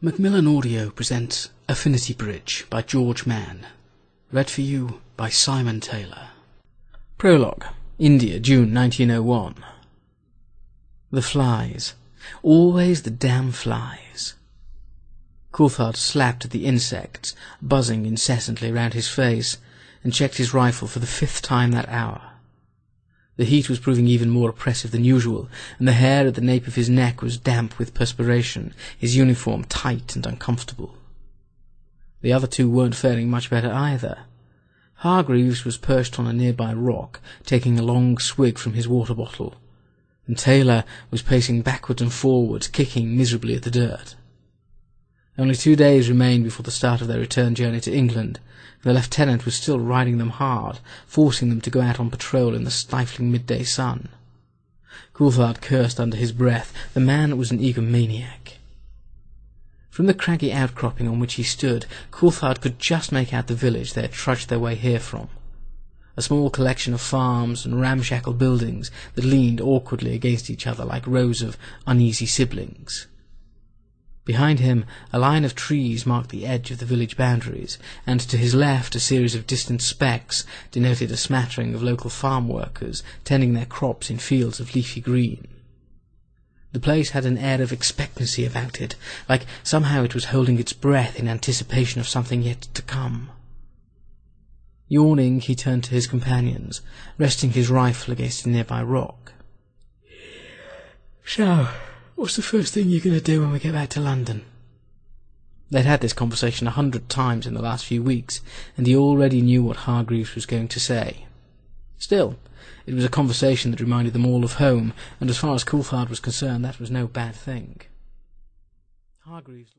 Macmillan Audio presents Affinity Bridge by George Mann. Read for you by Simon Taylor. Prologue. India, June 1901. The flies. Always the damn flies. Coulthard slapped at the insects, buzzing incessantly round his face, and checked his rifle for the 5th time that hour. The heat was proving even more oppressive than usual, and the hair at the nape of his neck was damp with perspiration, his uniform tight and uncomfortable. The other two weren't faring much better either. Hargreaves was perched on a nearby rock, taking a long swig from his water bottle, and Taylor was pacing backwards and forwards, kicking miserably at the dirt. Only 2 days remained before the start of their return journey to England, and the lieutenant was still riding them hard, forcing them to go out on patrol in the stifling midday sun. Coulthard cursed under his breath. The man was an egomaniac. From the craggy outcropping on which he stood, Coulthard could just make out the village they had trudged their way here from, a small collection of farms and ramshackle buildings that leaned awkwardly against each other like rows of uneasy siblings. Behind him, a line of trees marked the edge of the village boundaries, and to his left a series of distant specks denoted a smattering of local farm workers tending their crops in fields of leafy green. The place had an air of expectancy about it, like somehow it was holding its breath in anticipation of something yet to come. Yawning, he turned to his companions, resting his rifle against a nearby rock. "So, what's the first thing you're going to do when we get back to London?" They'd had this conversation 100 times in the last few weeks, and he already knew what Hargreaves was going to say. Still, it was a conversation that reminded them all of home, and as far as Coulthard was concerned, that was no bad thing. Hargreaves